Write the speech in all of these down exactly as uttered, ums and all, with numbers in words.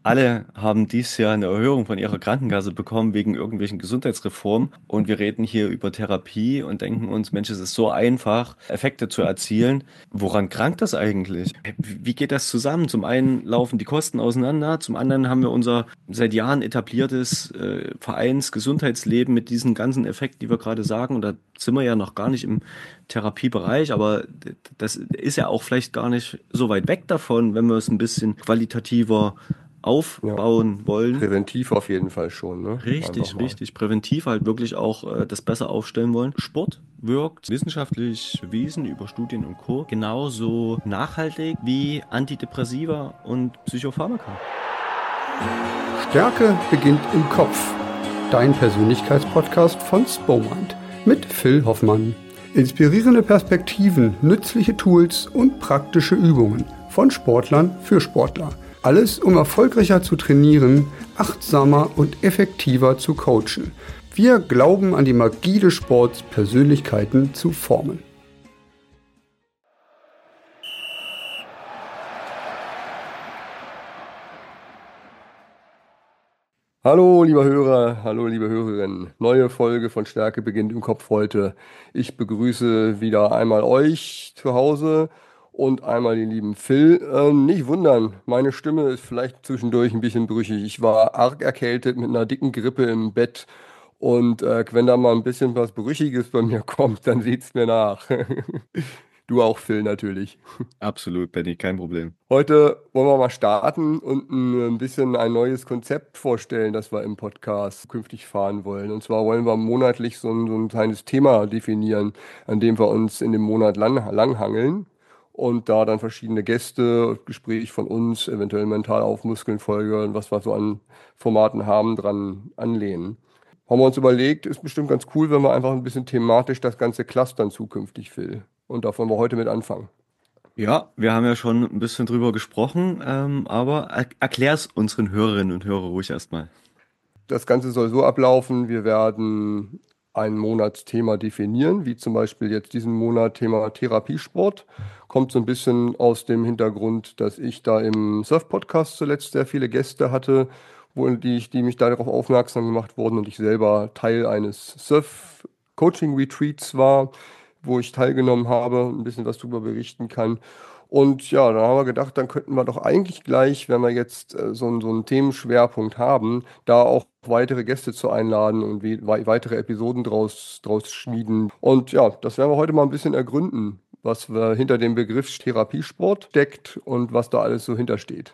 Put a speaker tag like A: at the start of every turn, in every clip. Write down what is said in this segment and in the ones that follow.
A: Alle haben dieses Jahr eine Erhöhung von ihrer Krankenkasse bekommen wegen irgendwelchen Gesundheitsreformen. Und wir reden hier über Therapie und denken uns, Mensch, es ist so einfach, Effekte zu erzielen. Woran krankt das eigentlich? Wie geht das zusammen? Zum einen laufen die Kosten auseinander, zum anderen haben wir unser seit Jahren etabliertes äh, Vereinsgesundheitsleben mit diesen ganzen Effekten, die wir gerade sagen. Und da sind wir ja noch gar nicht im Therapiebereich, aber das ist ja auch vielleicht gar nicht so weit weg davon, wenn wir es ein bisschen qualitativer
B: Ja,
A: aufbauen wollen.
B: präventiv auf jeden Fall schon, ne? Einfach
A: Richtig,
B: mal.
A: richtig. Präventiv halt wirklich auch äh, das besser aufstellen wollen. Sport wirkt wissenschaftlich bewiesen über Studien und Co. genauso nachhaltig wie Antidepressiva und Psychopharmaka.
C: Stärke beginnt im Kopf. Dein Persönlichkeitspodcast von Spomind mit Phil Hoffmann. Inspirierende Perspektiven, nützliche Tools und praktische Übungen von Sportlern für Sportler. Alles, um erfolgreicher zu trainieren, achtsamer und effektiver zu coachen. Wir glauben an die Magie des Sports, Persönlichkeiten zu formen.
B: Hallo, lieber Hörer, hallo, liebe Hörerin. Neue Folge von Stärke beginnt im Kopf heute. Ich begrüße wieder einmal euch zu Hause und einmal den lieben Phil. Ähm, nicht wundern, meine Stimme ist vielleicht zwischendurch ein bisschen brüchig. Ich war arg erkältet mit einer dicken Grippe im Bett und äh, wenn da mal ein bisschen was Brüchiges bei mir kommt, dann seht's mir nach. Du auch, Phil, natürlich.
A: Absolut, Benny, kein Problem.
B: Heute wollen wir mal starten und ein bisschen ein neues Konzept vorstellen, das wir im Podcast künftig fahren wollen. Und zwar wollen wir monatlich so ein, so ein kleines Thema definieren, an dem wir uns in dem Monat lang, langhangeln und da dann verschiedene Gäste, Gespräch von uns, eventuell mental aufmuskeln, Folge und was wir so an Formaten haben, dran anlehnen. Haben wir uns überlegt, ist bestimmt ganz cool, wenn wir einfach ein bisschen thematisch das Ganze clustern zukünftig, Phil. Und da wollen wir heute mit anfangen.
A: Ja, wir haben ja schon ein bisschen drüber gesprochen, ähm, aber er erklär's unseren Hörerinnen und Hörern ruhig erstmal.
B: Das Ganze soll so ablaufen, wir werden ein Monatsthema definieren, wie zum Beispiel jetzt diesen Monat Thema Therapiesport. Kommt so ein bisschen aus dem Hintergrund, dass ich da im Surf-Podcast zuletzt sehr viele Gäste hatte, wo die, ich- die mich darauf aufmerksam gemacht wurden und ich selber Teil eines Surf-Coaching-Retreats war, wo ich teilgenommen habe, ein bisschen was darüber berichten kann. Und ja, dann haben wir gedacht, dann könnten wir doch eigentlich gleich, wenn wir jetzt äh, so, einen- so einen Themenschwerpunkt haben, da auch weitere Gäste zu einladen und we wei- weitere Episoden draus, draus schmieden. Und ja, das werden wir heute mal ein bisschen ergründen, was wir hinter dem Begriff Therapiesport steckt und was da alles so hintersteht.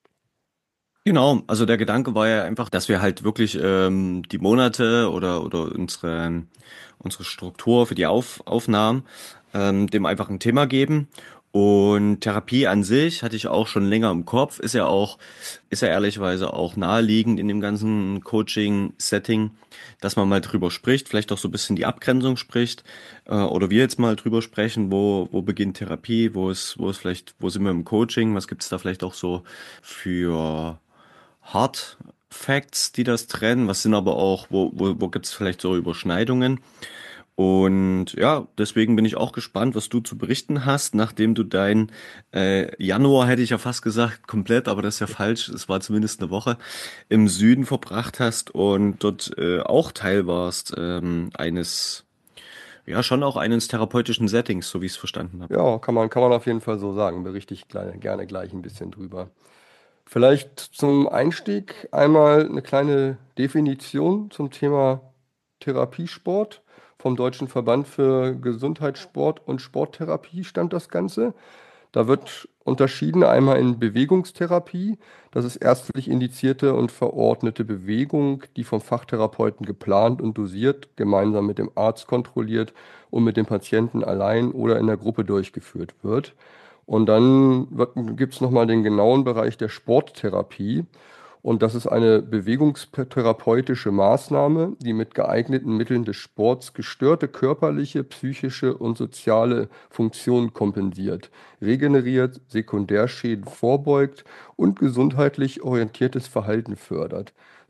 A: Genau, also der Gedanke war ja einfach, dass wir halt wirklich ähm, die Monate oder oder unsere unsere Struktur für die Auf, Aufnahmen ähm, dem einfach ein Thema geben. Und Therapie an sich hatte ich auch schon länger im Kopf, ist ja auch, ist ja ehrlicherweise auch naheliegend in dem ganzen Coaching-Setting, dass man mal drüber spricht, vielleicht auch so ein bisschen die Abgrenzung spricht, äh, oder wir jetzt mal drüber sprechen, wo, wo beginnt Therapie, wo ist, wo ist vielleicht, wo sind wir im Coaching, was gibt es da vielleicht auch so für Hard Facts, die das trennen? Was sind aber auch, wo, wo, wo gibt es vielleicht so Überschneidungen? Und ja, deswegen bin ich auch gespannt, was du zu berichten hast, nachdem du dein äh, Januar, hätte ich ja fast gesagt, komplett, aber das ist ja falsch, es war zumindest eine Woche, im Süden verbracht hast und dort äh, auch Teil warst ähm, eines, ja, schon auch eines therapeutischen Settings, so wie ich es verstanden habe.
B: Ja, kann man, kann man auf jeden Fall so sagen. Berichte ich gleich, gerne gleich ein bisschen drüber. Vielleicht zum Einstieg einmal eine kleine Definition zum Thema Therapiesport. Vom Deutschen Verband für Gesundheitssport und Sporttherapie stammt das Ganze. Da wird unterschieden einmal in Bewegungstherapie. Das ist ärztlich indizierte und verordnete Bewegung, die vom Fachtherapeuten geplant und dosiert, gemeinsam mit dem Arzt kontrolliert und mit dem Patienten allein oder in der Gruppe durchgeführt wird. Und dann gibt es nochmal den genauen Bereich der Sporttherapie. Und das ist eine bewegungstherapeutische Maßnahme, die mit geeigneten Mitteln des Sports gestörte körperliche, psychische und soziale Funktionen kompensiert, regeneriert, Sekundärschäden vorbeugt und gesundheitlich orientiertes Verhalten fördert.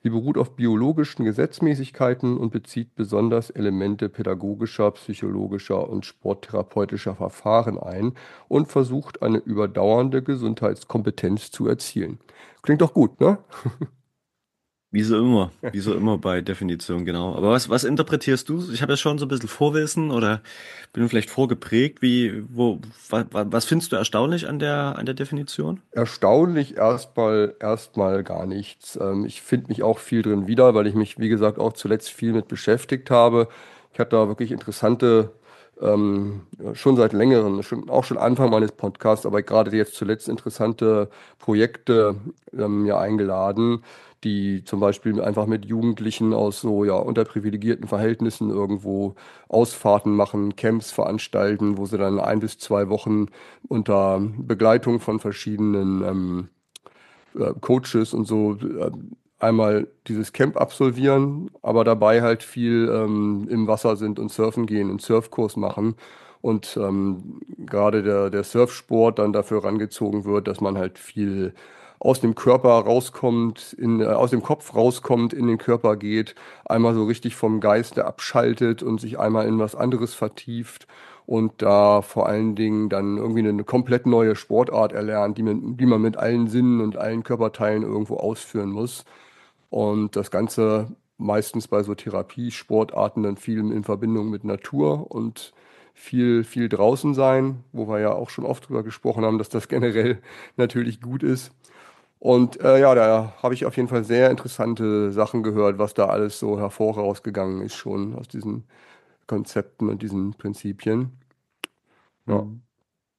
B: Sie beruht auf biologischen Gesetzmäßigkeiten und bezieht besonders Elemente pädagogischer, psychologischer und sporttherapeutischer Verfahren ein und versucht, eine überdauernde Gesundheitskompetenz zu erzielen. Klingt doch gut, ne?
A: Wie so immer, wie so immer bei Definition, genau. Aber was, was interpretierst du? Ich habe ja schon so ein bisschen Vorwissen oder bin vielleicht vorgeprägt. Wie, wo, wa, wa, was findest du erstaunlich an der, an der Definition?
B: Erstaunlich erstmal erstmal gar nichts. Ähm, ich finde mich auch viel drin wieder, weil ich mich, wie gesagt, auch zuletzt viel mit beschäftigt habe. Ich hatte da wirklich interessante, ähm, ja, schon seit längerem, schon, auch schon Anfang meines Podcasts, aber gerade jetzt zuletzt interessante Projekte ähm, mir eingeladen, die zum Beispiel einfach mit Jugendlichen aus so ja unterprivilegierten Verhältnissen irgendwo Ausfahrten machen, Camps veranstalten, wo sie dann ein bis zwei Wochen unter Begleitung von verschiedenen ähm, äh, Coaches und so äh, einmal dieses Camp absolvieren, aber dabei halt viel ähm, im Wasser sind und surfen gehen, einen Surfkurs machen. Und ähm, gerade der, der Surfsport dann dafür rangezogen wird, dass man halt viel aus dem Körper rauskommt, in, äh, aus dem Kopf rauskommt, in den Körper geht, einmal so richtig vom Geiste abschaltet und sich einmal in was anderes vertieft und da vor allen Dingen dann irgendwie eine komplett neue Sportart erlernt, die man, die man mit allen Sinnen und allen Körperteilen irgendwo ausführen muss. Und das Ganze meistens bei so Therapiesportarten dann viel in Verbindung mit Natur und viel, viel draußen sein, wo wir ja auch schon oft drüber gesprochen haben, dass das generell natürlich gut ist. Und äh, ja, da habe ich auf jeden Fall sehr interessante Sachen gehört, was da alles so hervorausgegangen ist schon aus diesen Konzepten und diesen Prinzipien. Ja.
A: Hm.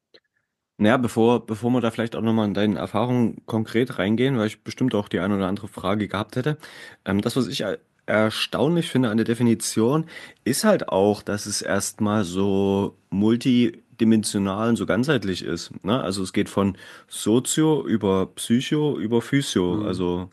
A: Naja, bevor, bevor wir da vielleicht auch nochmal in deine Erfahrungen konkret reingehen, weil ich bestimmt auch die eine oder andere Frage gehabt hätte. Ähm, das, was ich er- erstaunlich finde an der Definition, ist halt auch, dass es erstmal so multidimensional und so ganzheitlich ist. Ne? Also es geht von Sozio über Psycho über Physio.
B: Hm.
A: Also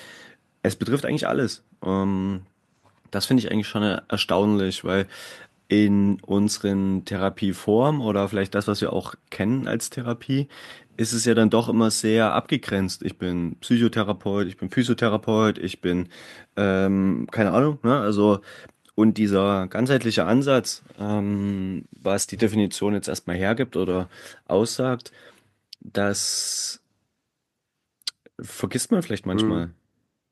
A: es betrifft eigentlich alles. Ähm, das finde ich eigentlich schon erstaunlich, weil in unseren Therapieformen oder vielleicht das, was wir auch kennen als Therapie, ist es ja dann doch immer sehr abgegrenzt. Ich bin Psychotherapeut, ich bin Physiotherapeut, ich bin, ähm, keine Ahnung, ne? Also, und dieser ganzheitliche Ansatz, ähm, was die Definition jetzt erstmal hergibt oder aussagt, das vergisst man vielleicht
B: Hm.
A: manchmal.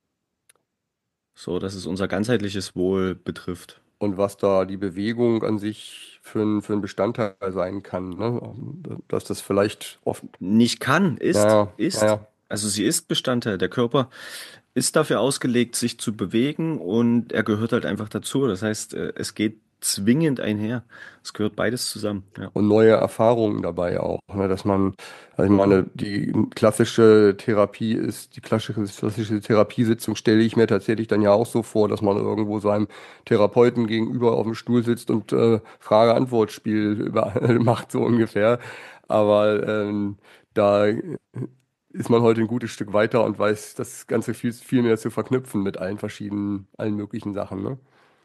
A: So, dass es unser ganzheitliches Wohl betrifft.
B: Und was da die Bewegung an sich für ein, für ein Bestandteil sein kann, ne? Dass das vielleicht oft,
A: Nicht kann, ist,
B: naja,
A: ist.
B: naja.
A: Also sie ist Bestandteil. Der Körper ist dafür ausgelegt, sich zu bewegen und er gehört halt einfach dazu. Das heißt, äh, es geht zwingend einher. Es gehört beides zusammen. Ja.
B: Und neue Erfahrungen dabei auch, ne? Dass man, also ich meine, die klassische Therapie ist, die klassische, klassische Therapiesitzung stelle ich mir tatsächlich dann ja auch so vor, dass man irgendwo seinem Therapeuten gegenüber auf dem Stuhl sitzt und äh, Frage-Antwort-Spiel über, macht, so ungefähr. Aber ähm, da ist man heute ein gutes Stück weiter und weiß das Ganze viel, viel mehr zu verknüpfen mit allen verschiedenen, allen möglichen Sachen, ne?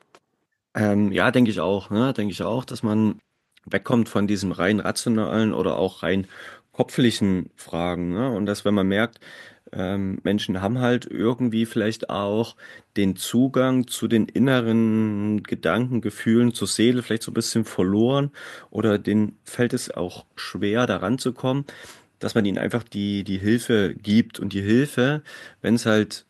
A: Ähm, ja, denke ich auch. Ne? Denke ich auch, dass man wegkommt von diesem rein rationalen oder auch rein kopflichen Fragen. Ne? Und dass, wenn man merkt, ähm, Menschen haben halt irgendwie vielleicht auch den Zugang zu den inneren Gedanken, Gefühlen, zur Seele vielleicht so ein bisschen verloren oder denen fällt es auch schwer, daran zu kommen, dass man ihnen einfach die, die Hilfe gibt. Und die Hilfe, wenn es halt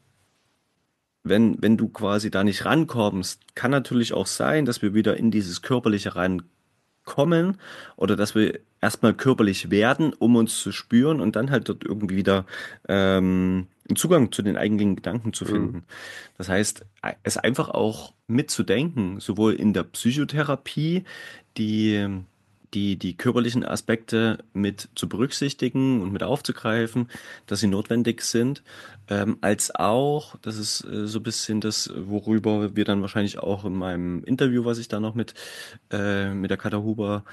A: wenn, wenn du quasi da nicht rankommst, kann natürlich auch sein, dass wir wieder in dieses Körperliche reinkommen oder dass wir erstmal körperlich werden, um uns zu spüren und dann halt dort irgendwie wieder ähm, einen Zugang zu den eigenen Gedanken zu
B: Mhm.
A: finden. Das heißt, es einfach auch mitzudenken, sowohl in der Psychotherapie, die die, die körperlichen Aspekte mit zu berücksichtigen und mit aufzugreifen, dass sie notwendig sind, ähm, als auch, das ist äh, so ein bisschen das, worüber wir dann wahrscheinlich auch in meinem Interview, was ich da noch mit, äh, mit der Katha Huber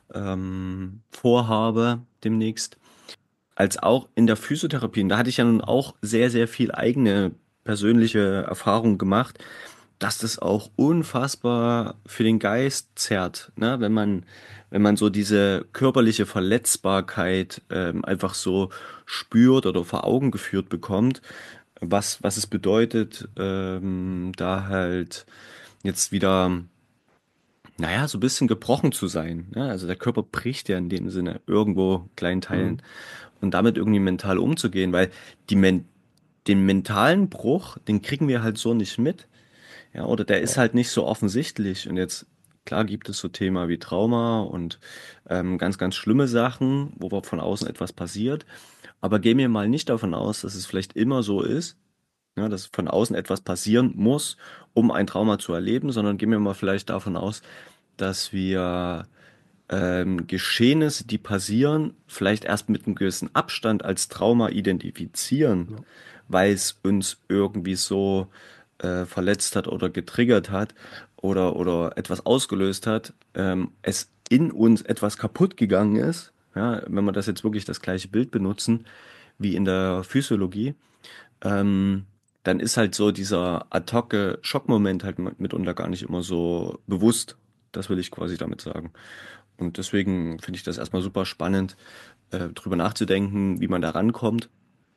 A: ähm, vorhabe demnächst, als auch in der Physiotherapie. Und da hatte ich ja nun auch sehr, sehr viel eigene persönliche Erfahrung gemacht, dass das auch unfassbar für den Geist zerrt, ne? Wenn man, wenn man so diese körperliche Verletzbarkeit ähm, einfach so spürt oder vor Augen geführt bekommt, was, was es bedeutet, ähm, da halt jetzt wieder, naja, so ein bisschen gebrochen zu sein. Ne? Also der Körper bricht ja in dem Sinne irgendwo kleinen Teilen
B: Mhm.
A: und damit irgendwie mental umzugehen, weil die Men den mentalen Bruch, den kriegen wir halt so nicht mit. Ja, oder der ist
B: Ja.
A: halt nicht so offensichtlich. Und jetzt, klar, gibt es so Thema wie Trauma und ähm, ganz, ganz schlimme Sachen, wo von außen etwas passiert. Aber gehen wir mal nicht davon aus, dass es vielleicht immer so ist, ja, dass von außen etwas passieren muss, um ein Trauma zu erleben, sondern gehen wir mal vielleicht davon aus, dass wir ähm, Geschehnisse, die passieren, vielleicht erst mit einem gewissen Abstand als Trauma identifizieren,
B: Ja.
A: weil es uns irgendwie so äh, verletzt hat oder getriggert hat oder, oder etwas ausgelöst hat, ähm, es in uns etwas kaputt gegangen ist, ja, wenn wir das jetzt wirklich das gleiche Bild benutzen wie in der Physiologie, ähm, dann ist halt so dieser ad hoc Schockmoment halt mitunter gar nicht immer so bewusst. Das will ich quasi damit sagen. Und deswegen finde ich das erstmal super spannend, äh, drüber nachzudenken, wie man da rankommt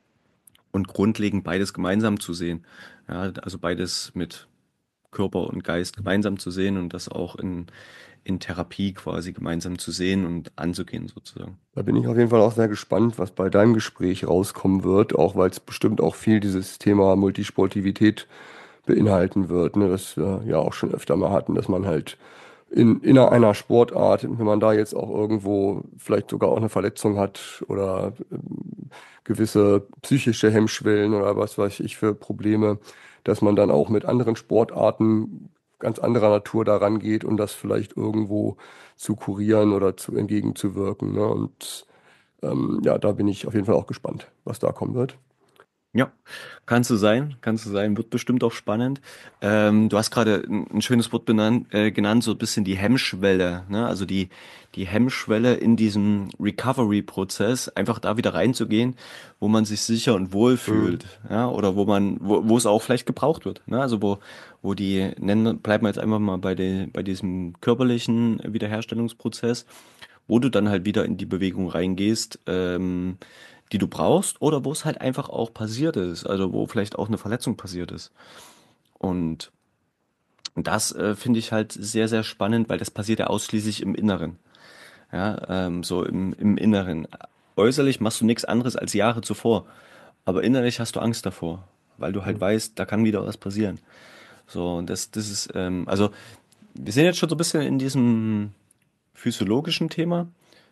A: und grundlegend beides gemeinsam zu sehen. Ja, also beides mit Körper und Geist gemeinsam zu sehen und das auch in, in Therapie quasi gemeinsam zu sehen und anzugehen sozusagen.
B: Da bin ich auf jeden Fall auch sehr gespannt, was bei deinem Gespräch rauskommen wird, auch weil es bestimmt auch viel dieses Thema Multisportivität beinhalten wird, ne, das wir ja auch schon öfter mal hatten, dass man halt in, in einer Sportart, wenn man da jetzt auch irgendwo vielleicht sogar auch eine Verletzung hat oder ähm, gewisse psychische Hemmschwellen oder was weiß ich für Probleme, dass man dann auch mit anderen Sportarten ganz anderer Natur daran geht und das vielleicht irgendwo zu kurieren oder zu entgegenzuwirken. Ne? Und ähm, ja, da bin ich auf jeden Fall auch gespannt, was da kommen wird.
A: Ja, kannst du sein, kannst du sein, wird bestimmt auch spannend. Ähm, du hast gerade ein, ein schönes Wort benannt, äh, genannt, so ein bisschen die Hemmschwelle, ne? Also die, die Hemmschwelle in diesem Recovery-Prozess, einfach da wieder reinzugehen, wo man sich sicher und wohl
B: Mhm.
A: fühlt, ja, oder wo man, wo, wo es auch vielleicht gebraucht wird, ne? Also wo, wo die, nennen, bleiben wir jetzt einfach mal bei den, bei diesem körperlichen Wiederherstellungsprozess, wo du dann halt wieder in die Bewegung reingehst, ähm, die du brauchst, oder wo es halt einfach auch passiert ist, also wo vielleicht auch eine Verletzung passiert ist. Und das äh, finde ich halt sehr, sehr spannend, weil das passiert ja ausschließlich im Inneren. Ja, ähm, so im, im Inneren. Äußerlich machst du nichts anderes als Jahre zuvor, aber innerlich hast du Angst davor, weil du halt
B: Mhm.
A: weißt, da kann wieder was passieren. So, und das, das ist, ähm, also wir sind jetzt schon so ein bisschen in diesem physiologischen Thema.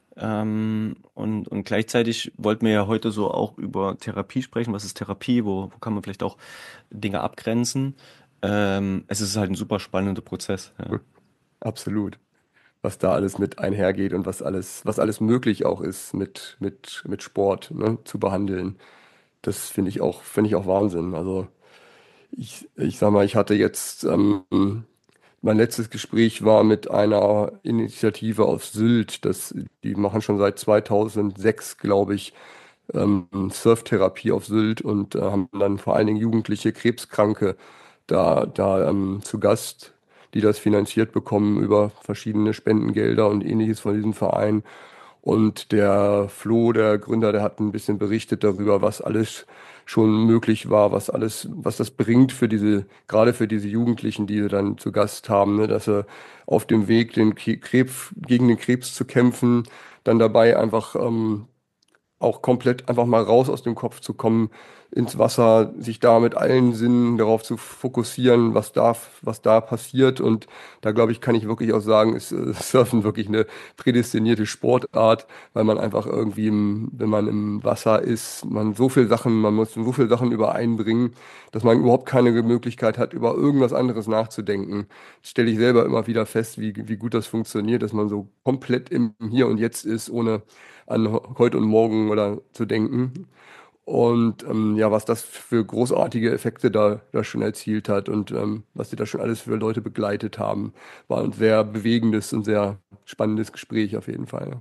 A: Ähm, und, und gleichzeitig wollten wir ja heute so auch über Therapie sprechen. Was ist Therapie? Wo, wo kann man vielleicht auch Dinge abgrenzen? Ähm, es ist halt ein super spannender Prozess. Ja.
B: Absolut. Was da alles mit einhergeht und was alles, was alles möglich auch ist mit, mit, mit Sport, ne, zu behandeln. Das finde ich auch, finde ich auch Wahnsinn. Also ich, ich sag mal, ich hatte jetzt, ähm, mein letztes Gespräch war mit einer Initiative aus Sylt. Das, die machen schon seit zweitausendsechs, glaube ich, ähm, Surftherapie auf Sylt und äh, haben dann vor allen Dingen jugendliche Krebskranke da, da ähm, zu Gast, die das finanziert bekommen über verschiedene Spendengelder und ähnliches von diesem Verein. Und der Flo, der Gründer, der hat ein bisschen berichtet darüber, was alles schon möglich war, was alles, was das bringt für diese, gerade für diese Jugendlichen, die sie dann zu Gast haben, ne, dass sie auf dem Weg, den Ke- Krebs, gegen den Krebs zu kämpfen, dann dabei einfach ähm, auch komplett einfach mal raus aus dem Kopf zu kommen, ins Wasser, sich da mit allen Sinnen darauf zu fokussieren, was da, was da passiert. Und da glaube ich, kann ich wirklich auch sagen, ist äh, Surfen wirklich eine prädestinierte Sportart, weil man einfach irgendwie, im, wenn man im Wasser ist, man so viel Sachen, man muss so viel Sachen übereinbringen, dass man überhaupt keine Möglichkeit hat, über irgendwas anderes nachzudenken. Das stelle ich selber immer wieder fest, wie, wie gut das funktioniert, dass man so komplett im Hier und Jetzt ist, ohne an heute und morgen oder zu denken. Und ähm, ja, was das für großartige Effekte da, da schon erzielt hat und ähm, was sie da schon alles für Leute begleitet haben, war ein sehr bewegendes und sehr spannendes Gespräch auf jeden Fall.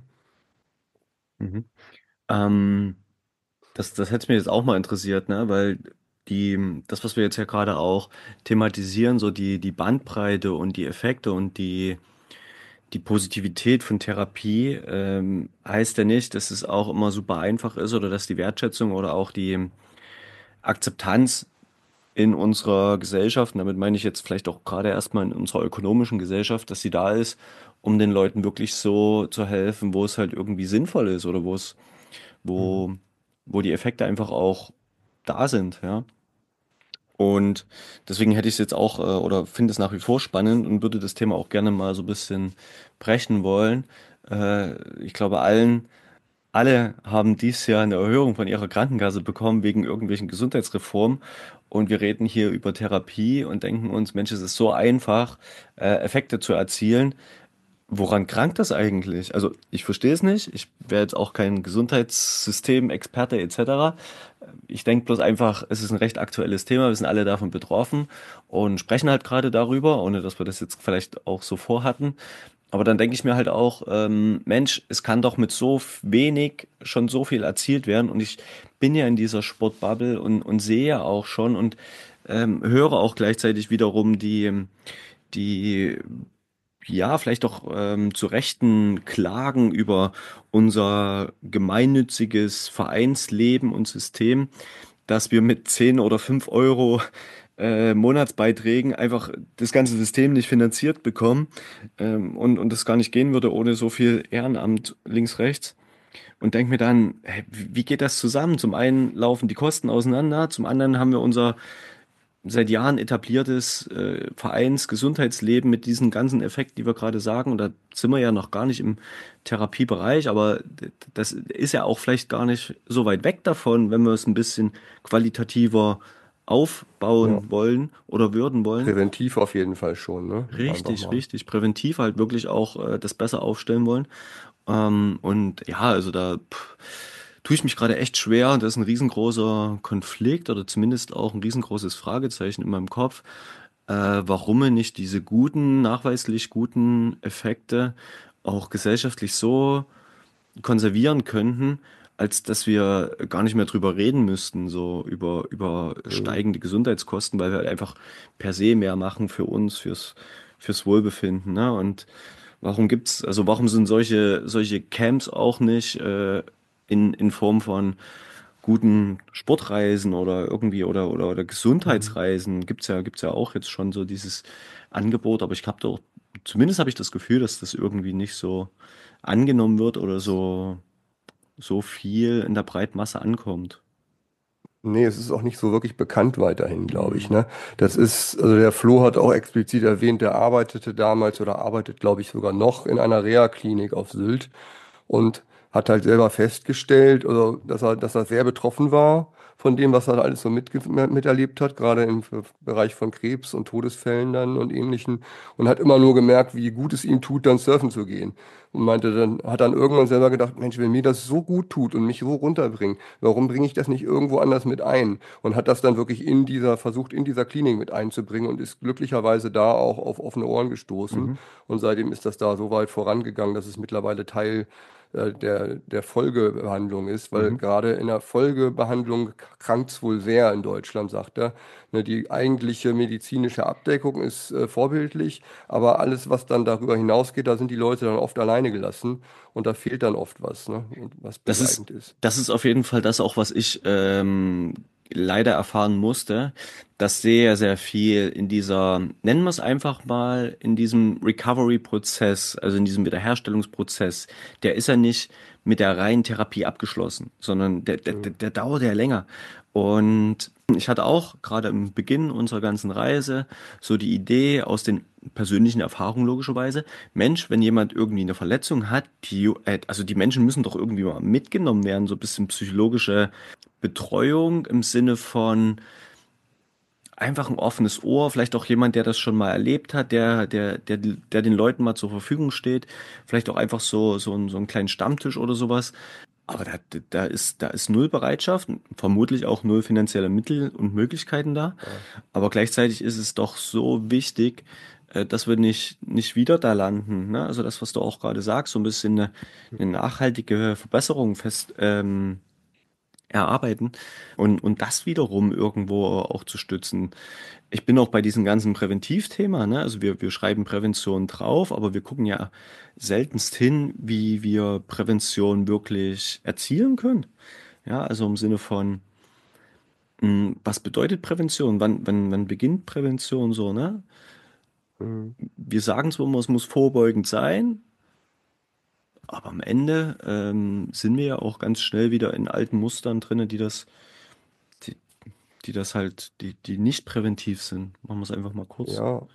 A: Mhm. Ähm, das, das hätte mich jetzt auch mal interessiert, ne? Weil die, das, was wir jetzt ja gerade auch thematisieren, so die, die Bandbreite und die Effekte und die, die Positivität von Therapie, ähm, heißt ja nicht, dass es auch immer super einfach ist oder dass die Wertschätzung oder auch die Akzeptanz in unserer Gesellschaft, und damit meine ich jetzt vielleicht auch gerade erstmal in unserer ökonomischen Gesellschaft, dass sie da ist, um den Leuten wirklich so zu helfen, wo es halt irgendwie sinnvoll ist oder wo es,
B: Mhm.
A: wo, wo die Effekte einfach auch da sind, ja. Und deswegen hätte ich es jetzt auch, äh, oder finde es nach wie vor spannend und würde das Thema auch gerne mal so ein bisschen brechen wollen. Äh, ich glaube, allen, alle haben dieses Jahr eine Erhöhung von ihrer Krankenkasse bekommen wegen irgendwelchen Gesundheitsreformen. Und wir reden hier über Therapie und denken uns, Mensch, es ist so einfach, äh, Effekte zu erzielen. Woran krankt das eigentlich? Also ich verstehe es nicht. Ich wäre jetzt auch kein Gesundheitssystem-Experte et cetera. Ich denke bloß einfach, es ist ein recht aktuelles Thema. Wir sind alle davon betroffen und sprechen halt gerade darüber, ohne dass wir das jetzt vielleicht auch so vorhatten. Aber dann denke ich mir halt auch, ähm, Mensch, es kann doch mit so wenig schon so viel erzielt werden. Und ich bin ja in dieser Sportbubble und, und sehe auch schon und ähm, höre auch gleichzeitig wiederum die, die ja, vielleicht auch ähm, zu Rechten klagen über unser gemeinnütziges Vereinsleben und System, dass wir mit zehn oder fünf Euro äh, Monatsbeiträgen einfach das ganze System nicht finanziert bekommen, ähm, und, und das gar nicht gehen würde ohne so viel Ehrenamt links, rechts. Und denke mir dann, hey, wie geht das zusammen? Zum einen laufen die Kosten auseinander, zum anderen haben wir unser seit Jahren etabliertes äh, Vereinsgesundheitsleben mit diesen ganzen Effekten, die wir gerade sagen. Und da sind wir ja noch gar nicht im Therapiebereich, aber d- das ist ja auch vielleicht gar nicht so weit weg davon, wenn wir es ein bisschen qualitativer
B: Ja,
A: aufbauen wollen oder würden wollen.
B: präventiv auf jeden Fall schon, ne? Einfach
A: Richtig,
B: mal.
A: richtig. Präventiv halt wirklich auch äh, das besser aufstellen wollen. Ähm, und ja, also da pff, tue ich mich gerade echt schwer. Das ist ein riesengroßer Konflikt oder zumindest auch ein riesengroßes Fragezeichen in meinem Kopf, äh, warum wir nicht diese guten, nachweislich guten Effekte auch gesellschaftlich so konservieren könnten, als dass wir gar nicht mehr drüber reden müssten, so über, über
B: Mhm.
A: steigende Gesundheitskosten, weil wir halt einfach per se mehr machen für uns, fürs, fürs Wohlbefinden, ne? Und warum gibt's, also warum sind solche, solche Camps auch nicht äh, in, in Form von guten Sportreisen oder irgendwie oder, oder, oder
B: Mhm.
A: Gesundheitsreisen? Gibt's ja, gibt's ja auch jetzt schon so dieses Angebot, aber ich habe doch, zumindest habe ich das Gefühl, dass das irgendwie nicht so angenommen wird oder so, so viel in der Breitmasse ankommt.
B: Nee, es ist auch nicht so wirklich bekannt weiterhin, glaube ich,
A: Hm.
B: ne? Das ist, also der Flo hat auch explizit erwähnt, der arbeitete damals oder arbeitet, glaube ich, sogar noch in einer Reha-Klinik auf Sylt und hat halt selber festgestellt, also, dass er, dass er sehr betroffen war von dem, was er alles so mitge miterlebt hat, gerade im Bereich von Krebs und Todesfällen dann und Ähnlichem. Und hat immer nur gemerkt, wie gut es ihm tut, dann surfen zu gehen. Und meinte dann, hat dann irgendwann selber gedacht, Mensch, wenn mir das so gut tut und mich so runterbringt, warum bringe ich das nicht irgendwo anders mit ein? Und hat das dann wirklich in dieser, versucht in dieser Klinik mit einzubringen und ist glücklicherweise da auch auf offene Ohren gestoßen.
A: Mhm.
B: Und seitdem ist das da so weit vorangegangen, dass es mittlerweile Teil äh, der, der Folgebehandlung ist, weil
A: Mhm.
B: gerade in der Folgebehandlung krankt es wohl sehr in Deutschland, sagt er. Ne, die eigentliche medizinische Abdeckung ist äh, vorbildlich, aber alles, was dann darüber hinausgeht, da sind die Leute dann oft alleine gelassen und da fehlt dann oft was, ne, und was
A: Das ist,
B: begleitend ist.
A: das ist auf jeden Fall das auch, was ich ähm, leider erfahren musste, dass sehr, sehr viel in dieser, nennen wir es einfach mal, in diesem Recovery-Prozess, also in diesem Wiederherstellungsprozess, der ist ja nicht mit der reinen Therapie abgeschlossen, sondern der, der, der
B: Mhm.
A: der dauert ja länger. Und ich hatte auch gerade im Beginn unserer ganzen Reise so die Idee aus den persönlichen Erfahrungen logischerweise, Mensch, wenn jemand irgendwie eine Verletzung hat, die, äh, also die Menschen müssen doch irgendwie mal mitgenommen werden, so ein bisschen psychologische Betreuung im Sinne von einfach ein offenes Ohr, vielleicht auch jemand, der das schon mal erlebt hat, der, der, der, der den Leuten mal zur Verfügung steht, vielleicht auch einfach so, so, ein, so einen kleinen Stammtisch oder sowas. Aber da, da ist, da ist null Bereitschaft, vermutlich auch null finanzielle Mittel und Möglichkeiten da.
B: Ja.
A: Aber gleichzeitig ist es doch so wichtig, äh, dass wir nicht, nicht wieder da landen. Ne? Also das, was du auch gerade sagst, so ein bisschen eine, eine nachhaltige Verbesserung fest, ähm, erarbeiten und, und das wiederum irgendwo auch zu stützen. Ich bin auch bei diesem ganzen Präventivthema, ne? Also wir, wir schreiben Prävention drauf, aber wir gucken ja seltenst hin, wie wir Prävention wirklich erzielen können. Ja, also im Sinne von Mm, Was bedeutet Prävention? Wann, wann, wann beginnt Prävention so, ne?
B: Mhm.
A: Wir sagen zwar immer, es muss vorbeugend sein, aber am Ende ähm, sind wir ja auch ganz schnell wieder in alten Mustern drinne, die das, die, die das halt, die, die nicht präventiv sind. Machen wir es einfach mal kurz.
B: Ja,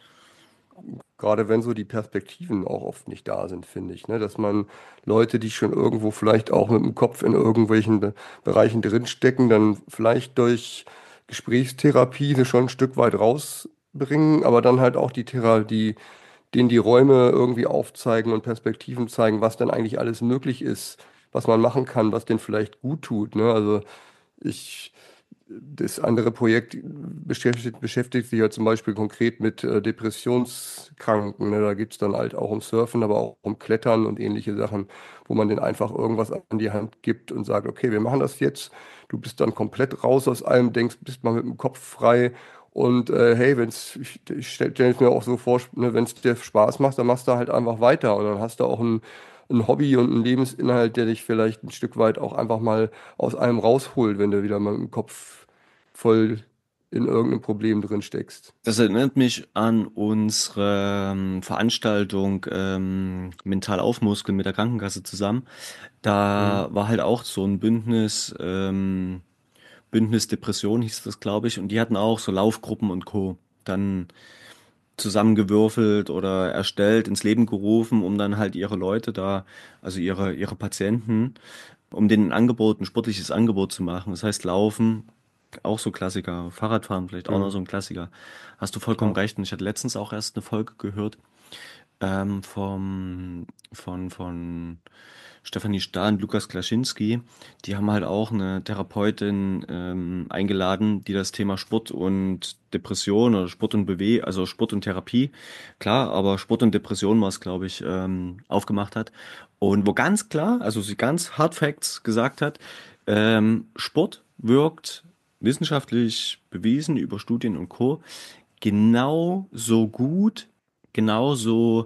B: gerade wenn so die Perspektiven auch oft nicht da sind, finde ich, ne? Dass man Leute, die schon irgendwo vielleicht auch mit dem Kopf in irgendwelchen Be Bereichen drinstecken, dann vielleicht durch Gesprächstherapie sie schon ein Stück weit rausbringen, aber dann halt auch die Thera die, denen die Räume irgendwie aufzeigen und Perspektiven zeigen, was dann eigentlich alles möglich ist, was man machen kann, was denen vielleicht gut tut, ne? Also ich das andere Projekt beschäftigt, beschäftigt sich ja zum Beispiel konkret mit äh, Depressionskranken. Ne? Da geht es dann halt auch um Surfen, aber auch um Klettern und ähnliche Sachen, wo man denen einfach irgendwas an die Hand gibt und sagt, okay, wir machen das jetzt. Du bist dann komplett raus aus allem, denkst, bist mal mit dem Kopf frei. Und äh, hey, wenn's, ich, ich stelle stell es mir auch so vor, ne, wenn es dir Spaß macht, dann machst du halt einfach weiter. Und dann hast du auch ein, ein Hobby und einen Lebensinhalt, der dich vielleicht ein Stück weit auch einfach mal aus allem rausholt, wenn du wieder mal mit dem Kopf voll in irgendeinem Problem drin steckst.
A: Das erinnert mich an unsere ähm, Veranstaltung ähm, Mental aufmuskeln mit der Krankenkasse zusammen.
B: Mhm.
A: Da war halt auch so ein Bündnis, ähm, Bündnis Depression hieß das, glaube ich, und die hatten auch so Laufgruppen und Co. Dann zusammengewürfelt oder erstellt, ins Leben gerufen, um dann halt ihre Leute da, also ihre, ihre Patienten, um denen ein Angebot, ein sportliches Angebot zu machen. Das heißt, Laufen, auch so Klassiker, Fahrradfahren vielleicht auch noch
B: Mhm.
A: so ein Klassiker. Hast du vollkommen
B: Klar.
A: recht. Und ich hatte letztens auch erst eine Folge gehört ähm, vom, von, von Stefanie Stahl und Lukas Klaschinski. Die haben halt auch eine Therapeutin ähm, eingeladen, die das Thema Sport und Depression oder Sport und Bewe also Sport und Therapie, klar, aber Sport und Depression war es, glaube ich, ähm, aufgemacht hat. Und wo ganz klar, also sie ganz Hard Facts gesagt hat, ähm, Sport wirkt wissenschaftlich bewiesen über Studien und Co. genauso gut, genauso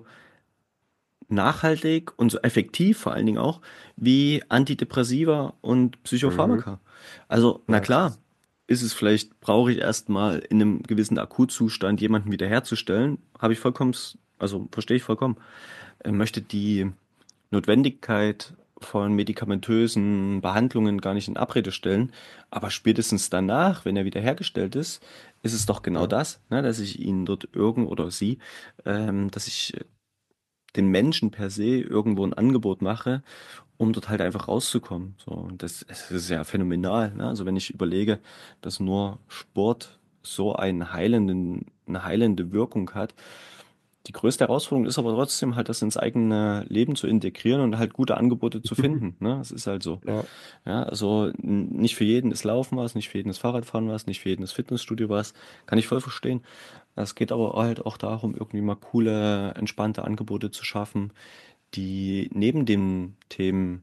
A: nachhaltig und so effektiv vor allen Dingen auch wie Antidepressiva und
B: Mhm.
A: Psychopharmaka. Also, na
B: Ja.
A: klar, ist es vielleicht, brauche ich erstmal in einem gewissen Akutzustand jemanden wiederherzustellen, habe ich vollkommen, also verstehe ich vollkommen. Er möchte die Notwendigkeit von medikamentösen Behandlungen gar nicht in Abrede stellen, aber spätestens danach, wenn er wiederhergestellt ist, ist es doch genau
B: Ja.
A: das, ne, dass ich ihn dort irgend oder sie, ähm, dass ich den Menschen per se irgendwo ein Angebot mache, um dort halt einfach rauszukommen. So, und das, das ist ja phänomenal, ne? Also wenn ich überlege, dass nur Sport so einen heilenden, eine heilende Wirkung hat. Die größte Herausforderung ist aber trotzdem halt, das ins eigene Leben zu integrieren und halt gute Angebote zu finden, ne? Es ist halt so.
B: Ja.
A: Ja, also n- nicht für jeden ist Laufen was, nicht für jeden ist Fahrradfahren was, nicht für jeden ist Fitnessstudio was. Kann ich voll verstehen. Es geht aber halt auch darum, irgendwie mal coole, entspannte Angebote zu schaffen, die neben den Themen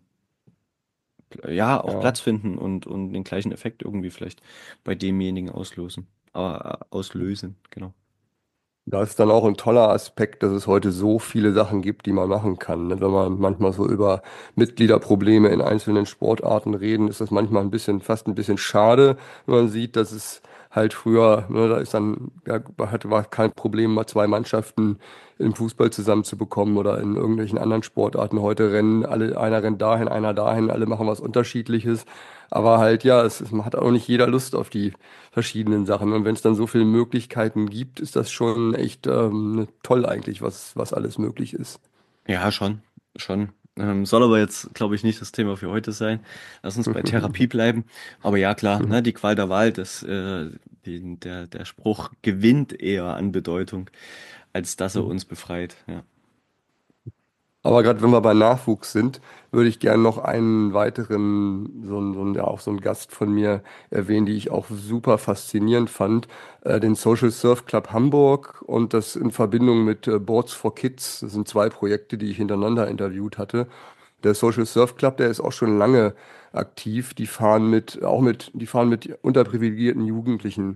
A: ja auch
B: Ja.
A: Platz finden und, und den gleichen Effekt irgendwie vielleicht bei demjenigen auslösen. Aber äh, auslösen, genau.
B: Da ist dann auch ein toller Aspekt, dass es heute so viele Sachen gibt, die man machen kann. Ne? Wenn man manchmal so über Mitgliederprobleme in einzelnen Sportarten reden, ist das manchmal ein bisschen, fast ein bisschen schade, wenn man sieht, dass es halt früher, ne, da ist dann, ja, hatte, war kein Problem, mal zwei Mannschaften im Fußball zusammenzubekommen oder in irgendwelchen anderen Sportarten. Heute rennen alle, einer rennt dahin, einer dahin, alle machen was Unterschiedliches. Aber halt, ja, es, es hat auch nicht jeder Lust auf die verschiedenen Sachen. Und wenn es dann so viele Möglichkeiten gibt, ist das schon echt ähm, toll eigentlich, was, was alles möglich ist.
A: Ja, schon, schon. Ähm, soll aber jetzt, glaube ich, nicht das Thema für heute sein. Lass uns bei Therapie bleiben. Aber ja, klar, ne, die Qual der Wahl, das, äh, die, der, der Spruch gewinnt eher an Bedeutung, als dass er uns befreit. Ja.
B: Aber gerade wenn wir bei Nachwuchs sind, würde ich gerne noch einen weiteren, so einen, so einen, ja, auch so einen Gast von mir erwähnen, die ich auch super faszinierend fand, äh, den Social Surf Club Hamburg und das in Verbindung mit äh, Boards for Kids. Das sind zwei Projekte, die ich hintereinander interviewt hatte. Der Social Surf Club, der ist auch schon lange aktiv. Die fahren mit, auch mit, die fahren mit unterprivilegierten Jugendlichen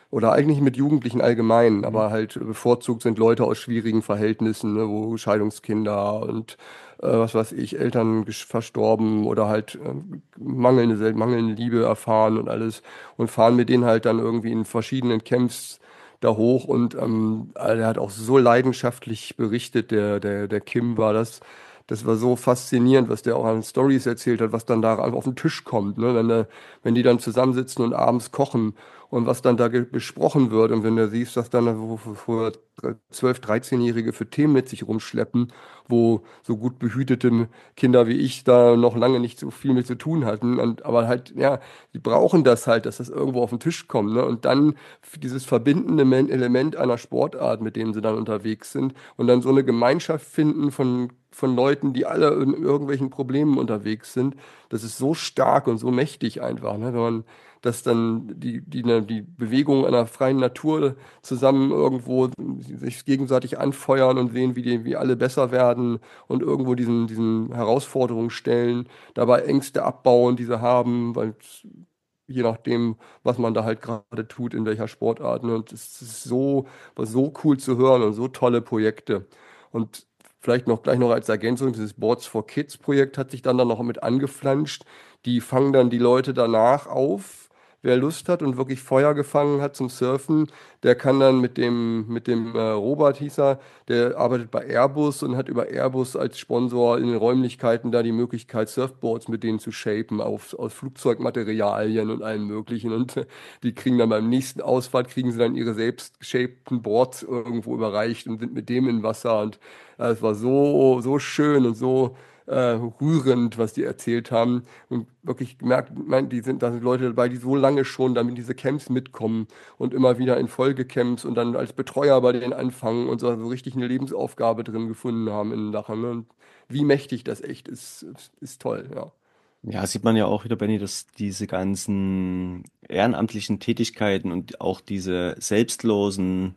B: oder eigentlich mit Jugendlichen allgemein,
A: Mhm.
B: aber halt bevorzugt sind Leute aus schwierigen Verhältnissen, ne, wo Scheidungskinder und äh, was weiß ich, Eltern gesch- verstorben oder halt äh, mangelnde, sel- mangelnde Liebe erfahren und alles und fahren mit denen halt dann irgendwie in verschiedenen Camps da hoch und ähm, er hat auch so leidenschaftlich berichtet, der, der, der Kim war das. Das war so faszinierend, was der auch an Stories erzählt hat, was dann da auf den Tisch kommt, ne? Wenn, äh, wenn die dann zusammensitzen und abends kochen und was dann da ge- besprochen wird. Und wenn du siehst, dass dann wo, wo, wo zwölf-, dreizehn-Jährige für Themen mit sich rumschleppen, wo so gut behütete Kinder wie ich da noch lange nicht so viel mit zu tun hatten. Und, aber halt, ja, die brauchen das halt, dass das irgendwo auf den Tisch kommt. Ne? Und dann dieses verbindende Men- Element einer Sportart, mit dem sie dann unterwegs sind und dann so eine Gemeinschaft finden von, von Leuten, die alle in irgendwelchen Problemen unterwegs sind. Das ist so stark und so mächtig einfach, ne? Wenn man dass dann die, die, ne, die Bewegung einer freien Natur zusammen irgendwo sich gegenseitig anfeuern und sehen, wie die, wie alle besser werden und irgendwo diesen, diesen Herausforderungen stellen, dabei Ängste abbauen, die sie haben, weil es- je nachdem, was man da halt gerade tut, in welcher Sportart. Ne? Und es ist so, war so cool zu hören und so tolle Projekte. Und vielleicht noch gleich noch als Ergänzung, dieses Boards for Kids Projekt hat sich dann, dann noch mit angeflanscht. Die fangen dann die Leute danach auf. Wer Lust hat und wirklich Feuer gefangen hat zum Surfen, der kann dann mit dem, mit dem äh, Robert hieß er, der arbeitet bei Airbus und hat über Airbus als Sponsor in den Räumlichkeiten da die Möglichkeit, Surfboards mit denen zu shapen auf, aus Flugzeugmaterialien und allem Möglichen. Und äh, die kriegen dann beim nächsten Ausfahrt, kriegen sie dann ihre selbst geshapten Boards irgendwo überreicht und sind mit dem in Wasser. Und äh, es war so, so schön und so äh, rührend, was die erzählt haben. Und wirklich gemerkt, mein, die sind, da sind Leute dabei, die so lange schon damit diese Camps mitkommen und immer wieder in Folgecamps und dann als Betreuer bei denen anfangen und so, so richtig eine Lebensaufgabe drin gefunden haben in Lachen. Ne? Und wie mächtig das echt ist, ist, ist toll, ja.
A: Ja, sieht man ja auch wieder, Benny, dass diese ganzen ehrenamtlichen Tätigkeiten und auch diese selbstlosen,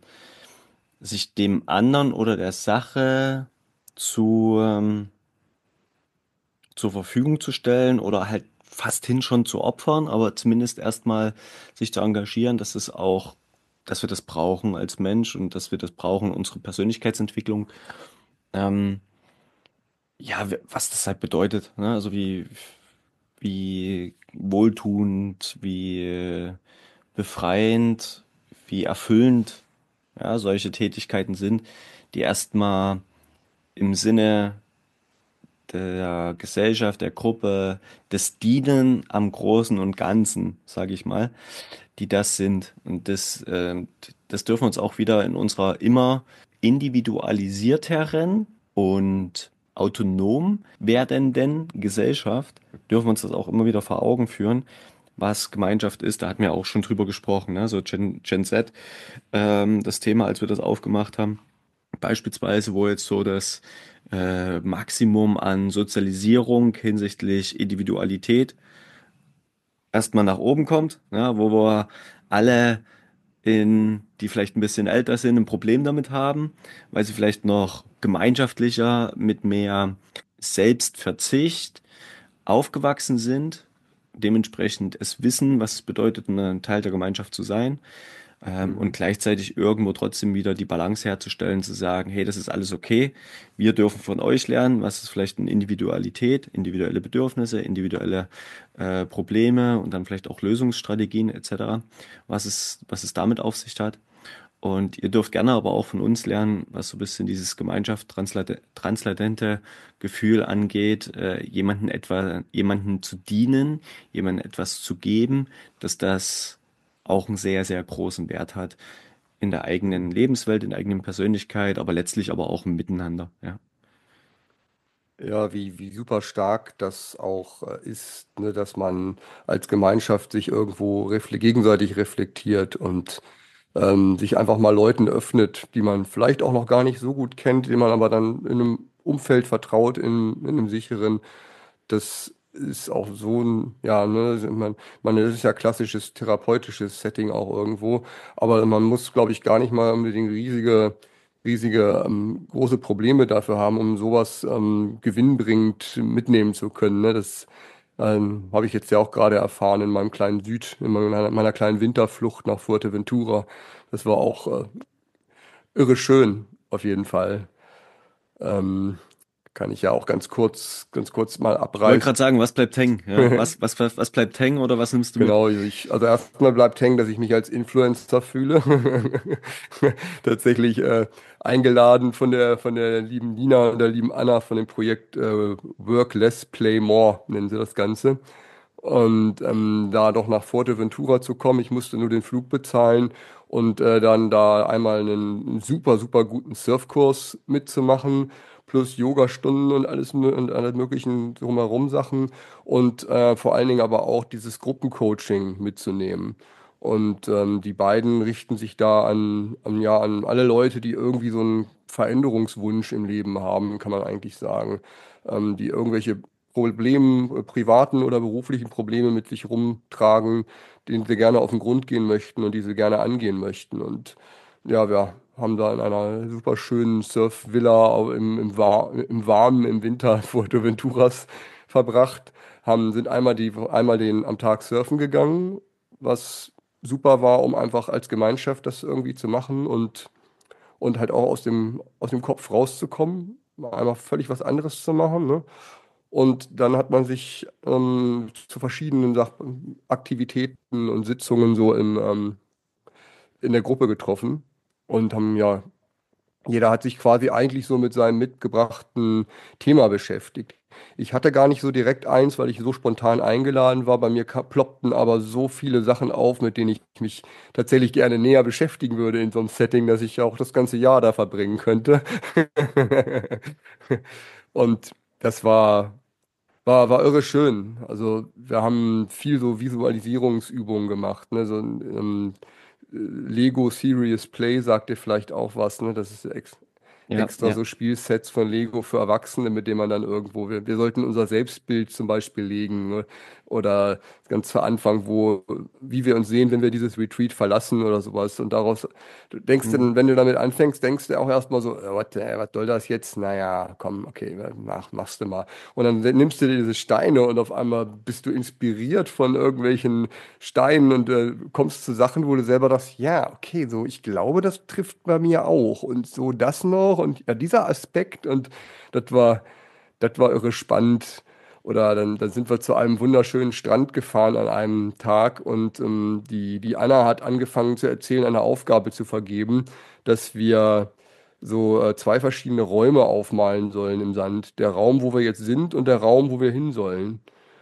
A: sich dem anderen oder der Sache zu, ähm, zur Verfügung zu stellen oder halt fast hin schon zu opfern, aber zumindest erstmal sich zu engagieren, dass es auch, dass wir das brauchen als Mensch und dass wir das brauchen, unsere Persönlichkeitsentwicklung. Ähm, ja, w- was das halt bedeutet, ne? Also wie, wie wohltuend, wie äh, befreiend, wie erfüllend, ja, solche Tätigkeiten sind, die erstmal im Sinne der Gesellschaft, der Gruppe, des Dienen am Großen und Ganzen, sage ich mal, die das sind. Und das, ähm, das dürfen wir uns auch wieder in unserer immer individualisierteren und autonom werdenden Gesellschaft, dürfen wir uns das auch immer wieder vor Augen führen, was Gemeinschaft ist. Da hatten wir auch schon drüber gesprochen, ne? So Gen, Gen Z, ähm, das Thema, als wir das aufgemacht haben. Beispielsweise, wo jetzt so das äh, Maximum an Sozialisierung hinsichtlich Individualität erstmal nach oben kommt, ne, wo wir alle in, die vielleicht ein bisschen älter sind, ein Problem damit haben, weil sie vielleicht noch gemeinschaftlicher mit mehr Selbstverzicht aufgewachsen sind, dementsprechend es wissen, was es bedeutet, ein Teil der Gemeinschaft zu sein, ähm, und
B: Mhm.
A: gleichzeitig irgendwo trotzdem wieder die Balance herzustellen, zu sagen, hey, das ist alles okay, wir dürfen von euch lernen, was ist vielleicht eine Individualität, individuelle Bedürfnisse, individuelle äh, Probleme und dann vielleicht auch Lösungsstrategien et cetera, was es, was es damit auf sich hat. Und ihr dürft gerne aber auch von uns lernen, was so ein bisschen dieses Gemeinschaft translate- translatente Gefühl angeht, äh, jemanden etwa, jemanden zu dienen, jemandem etwas zu geben, dass das auch einen sehr, sehr großen Wert hat in der eigenen Lebenswelt, in der eigenen Persönlichkeit, aber letztlich aber auch im Miteinander, ja.
B: Ja, wie, wie super stark das auch äh, ist, ne, dass man als Gemeinschaft sich irgendwo refle gegenseitig reflektiert und ähm, sich einfach mal Leuten öffnet, die man vielleicht auch noch gar nicht so gut kennt, denen man aber dann in einem Umfeld vertraut, in, in einem sicheren. Das ist auch so ein, ja, ne, man, man, das ist ja klassisches therapeutisches Setting auch irgendwo, aber man muss, glaube ich, gar nicht mal unbedingt riesige, riesige, ähm, große Probleme dafür haben, um sowas ähm, gewinnbringend mitnehmen zu können. Ne? Das Ähm, habe ich jetzt ja auch gerade erfahren in meinem kleinen Süd, in meiner, meiner kleinen Winterflucht nach Fuerteventura. Das war auch äh, irre schön, auf jeden Fall. Ähm, Kann ich ja auch ganz kurz, ganz kurz mal
A: Ich wollte
B: abreißen.
A: gerade sagen, was bleibt hängen? Ja, was, was, was, was bleibt hängen oder was nimmst du mit?
B: Genau, ich, also erstmal bleibt hängen, dass ich mich als Influencer fühle. Tatsächlich äh, eingeladen von der, von der lieben Nina und der lieben Anna von dem Projekt äh, Work Less, Play More, nennen sie das Ganze. Und ähm, da doch nach Fuerteventura zu kommen, ich musste nur den Flug bezahlen und äh, dann da einmal einen super, super guten Surfkurs mitzumachen, plus Yogastunden und alles mö- und alle möglichen drumherum Sachen und äh, vor allen Dingen aber auch dieses Gruppencoaching mitzunehmen. Und ähm, die beiden richten sich da an, an, ja, an alle Leute, die irgendwie so einen Veränderungswunsch im Leben haben, kann man eigentlich sagen, ähm, die irgendwelche Probleme, äh, privaten oder beruflichen Probleme mit sich rumtragen, denen sie gerne auf den Grund gehen möchten und die sie gerne angehen möchten. Und ja, wir haben da in einer super schönen Surfvilla au- im, im, War im Warmen im Winter Fuerteventuras verbracht, haben, sind einmal die, einmal den am Tag surfen gegangen, was super war, um einfach als Gemeinschaft das irgendwie zu machen und, und halt auch aus dem, aus dem Kopf rauszukommen, mal einmal völlig was anderes zu machen, ne? Und dann hat man sich ähm, zu verschiedenen Sach Aktivitäten und Sitzungen so im, ähm, in der Gruppe getroffen und haben ja, jeder hat sich quasi eigentlich so mit seinem mitgebrachten Thema beschäftigt. Ich hatte gar nicht so direkt eins, weil ich so spontan eingeladen war. Bei mir ka- ploppten aber so viele Sachen auf, mit denen ich mich tatsächlich gerne näher beschäftigen würde in so einem Setting, dass ich ja auch das ganze Jahr da verbringen könnte. Und das war war, war irre schön. Also wir haben viel so Visualisierungsübungen gemacht. Ne? So ein ähm, Lego Serious Play sagt dir vielleicht auch was. Ne? Das ist ex
A: Ja,
B: extra
A: ja.
B: so Spielsets von Lego für Erwachsene, mit denen man dann irgendwo, wir, wir sollten unser Selbstbild zum Beispiel legen. Ne? Oder ganz zu Anfang, wo, wie wir uns sehen, wenn wir dieses Retreat verlassen oder sowas. Und daraus, du denkst
A: Hm.
B: dann, wenn du damit anfängst, denkst du auch erstmal so, äh, what, äh, was soll das jetzt? Naja, komm, okay, mach, machst du mal. Und dann nimmst du dir diese Steine und auf einmal bist du inspiriert von irgendwelchen Steinen und äh, kommst zu Sachen, wo du selber dachtest, ja, okay, so, ich glaube, das trifft bei mir auch. Und so das noch und ja, dieser Aspekt und das war, das war irre spannend. Oder dann, dann sind wir zu einem wunderschönen Strand gefahren an einem Tag und ähm, die, die Anna hat angefangen zu erzählen, eine Aufgabe zu vergeben, dass wir so äh, zwei verschiedene Räume aufmalen sollen im Sand. Der Raum, wo wir jetzt sind und der Raum, wo wir hin sollen.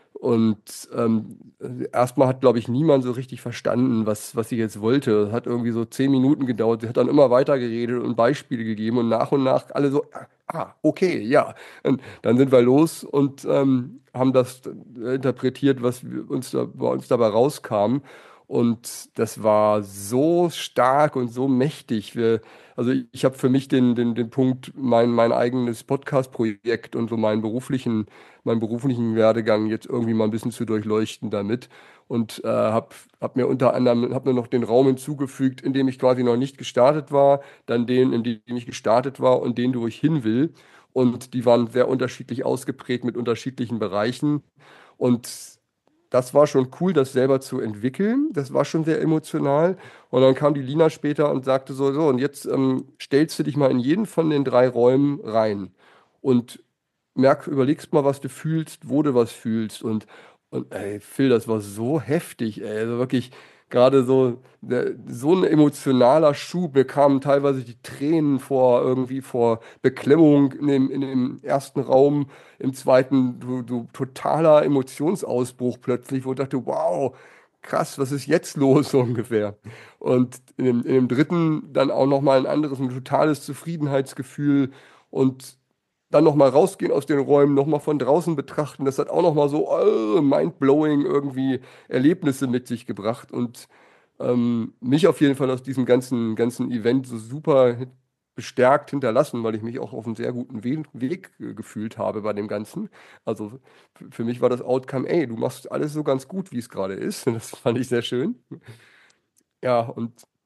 B: Und ähm, erstmal hat, glaube ich, niemand so richtig verstanden, was, was sie jetzt wollte. Es hat irgendwie so zehn Minuten gedauert. Sie hat dann immer weiter geredet und Beispiele gegeben und nach und nach alle so, ah, ah, okay, ja. Und dann sind wir los und ähm, haben das äh, interpretiert, was wir- uns da, bei uns dabei rauskam. Und das war so stark und so mächtig. Wir, also ich, ich habe für mich den, den, den Punkt, mein, mein eigenes Podcast-Projekt und so meinen beruflichen meinen beruflichen Werdegang jetzt irgendwie mal ein bisschen zu durchleuchten damit und äh, habe hab mir unter anderem hab mir noch den Raum hinzugefügt, in dem ich quasi noch nicht gestartet war, dann den, in dem ich gestartet war und den, wo ich hin will. Und die waren sehr unterschiedlich ausgeprägt mit unterschiedlichen Bereichen. Und das war schon cool, das selber zu entwickeln. Das war schon sehr emotional. Und dann kam die Lina später und sagte so, so, und jetzt ähm, stellst du dich mal in jeden von den drei Räumen rein. Und merk, überlegst mal, was du fühlst, wo du was fühlst. Und, und ey, Phil, das war so heftig, ey. Also wirklich, gerade so, der, so ein emotionaler Schub. Mir kamen teilweise die Tränen vor, irgendwie vor Beklemmung in dem, in dem ersten Raum. Im zweiten, du, du totaler Emotionsausbruch plötzlich, wo ich dachte, wow. Krass, was ist jetzt los so ungefähr? Und in dem, in dem dritten dann auch nochmal ein anderes, ein totales Zufriedenheitsgefühl und dann nochmal rausgehen aus den Räumen, nochmal von draußen betrachten. Das hat auch nochmal so äh, mind-blowing irgendwie Erlebnisse mit sich gebracht und ähm, mich auf jeden Fall aus diesem ganzen, ganzen Event so super bestärkt hinterlassen, weil ich mich auch auf einem sehr guten We Weg äh, gefühlt habe bei dem Ganzen. Also f- für mich war das Outcome, ey, du machst alles so ganz gut, wie es gerade ist. Und das fand ich sehr schön. Ja, und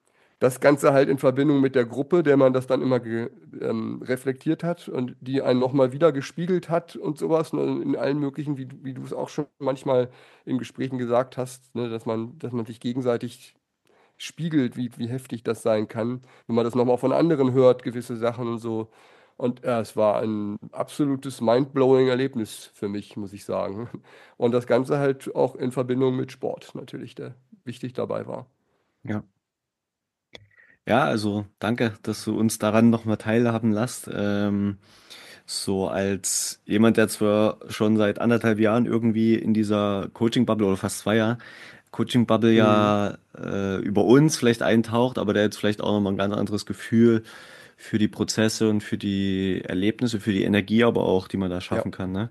B: das Ganze halt in Verbindung mit der Gruppe, der man das dann immer ge, ähm, reflektiert hat und die einen nochmal wieder gespiegelt hat und sowas, ne, in allen möglichen, wie, du- wie du es auch schon manchmal in Gesprächen gesagt hast, ne, dass man, dass man sich gegenseitig spiegelt, wie, wie heftig das sein kann, wenn man das nochmal von anderen hört, gewisse Sachen und so. Und ja, es war ein absolutes mindblowing Erlebnis für mich, muss ich sagen. Und das Ganze halt auch in Verbindung mit Sport natürlich, der wichtig dabei war.
A: Ja. Ja, also danke, dass du uns daran nochmal teilhaben lässt. Ähm, so als jemand, der zwar schon seit anderthalb Jahren irgendwie in dieser Coaching-Bubble oder fast zwei Jahren Coaching-Bubble
B: Mhm.
A: ja äh, über uns vielleicht eintaucht, aber der jetzt vielleicht auch nochmal ein ganz anderes Gefühl für die Prozesse und für die Erlebnisse, für die Energie aber auch, die man da
B: Ja,
A: schaffen kann, ne?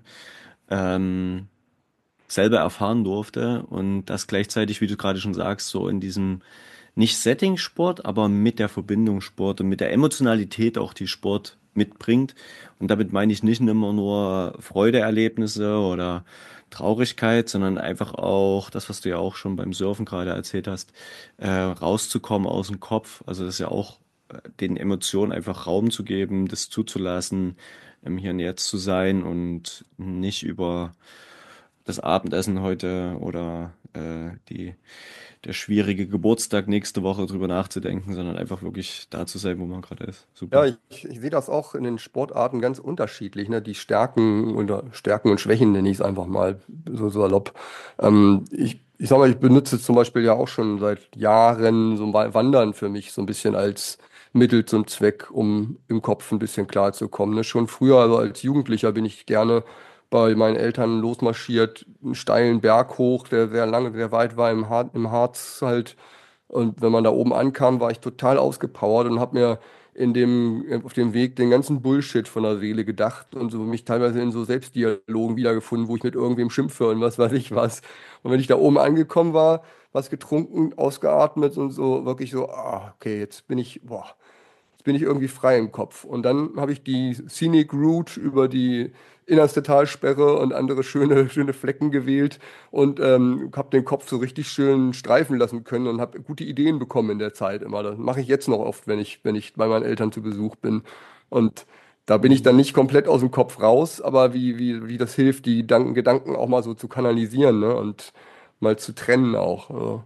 A: Ähm, selber erfahren durfte und das gleichzeitig, wie du gerade schon sagst, so in diesem nicht Setting-Sport, aber mit der Verbindung Sport und mit der Emotionalität auch, die Sport mitbringt. Und damit meine ich nicht immer nur Freudeerlebnisse oder Traurigkeit, sondern einfach auch das, was du ja auch schon beim Surfen gerade erzählt hast, äh, rauszukommen aus dem Kopf. Also das ist ja auch äh, den Emotionen einfach Raum zu geben, das zuzulassen, im Hier und Jetzt zu sein und nicht über das Abendessen heute oder äh, die, der schwierige Geburtstag nächste Woche drüber nachzudenken, sondern einfach wirklich da zu sein, wo man gerade ist.
B: ja,
A: Super.
B: ich, ich sehe das auch in den Sportarten ganz unterschiedlich, ne? Die Stärken oder Stärken und Schwächen nenne ich es einfach mal so salopp. Ähm, ich, ich sag mal, ich benutze zum Beispiel ja auch schon seit Jahren so mal Wandern für mich so ein bisschen als Mittel zum Zweck, um im Kopf ein bisschen klar zu kommen. Ne? Schon früher, also als Jugendlicher, bin ich gerne bei meinen Eltern losmarschiert, einen steilen Berg hoch, der sehr lange, sehr weit war im, Har im Harz halt. Und wenn man da oben ankam, war ich total ausgepowert und habe mir in dem, auf dem Weg den ganzen Bullshit von der Seele gedacht und so mich teilweise in so Selbstdialogen wiedergefunden, wo ich mit irgendwem schimpfe und was weiß ich was. Und wenn ich da oben angekommen war, was getrunken, ausgeatmet und so, wirklich so, ah, okay, jetzt bin ich, boah, jetzt bin ich irgendwie frei im Kopf. Und dann habe ich die Scenic Route über die innerste Talsperre und andere schöne, schöne Flecken gewählt und ähm, habe den Kopf so richtig schön streifen lassen können und habe gute Ideen bekommen in der Zeit immer. Das mache ich jetzt noch oft, wenn ich, wenn ich bei meinen Eltern zu Besuch bin. Und da bin ich
A: Mhm.
B: dann nicht komplett aus dem Kopf raus, aber wie, wie, wie das hilft, die Gedanken, Gedanken auch mal so zu kanalisieren, ne? Und mal zu trennen auch. Also,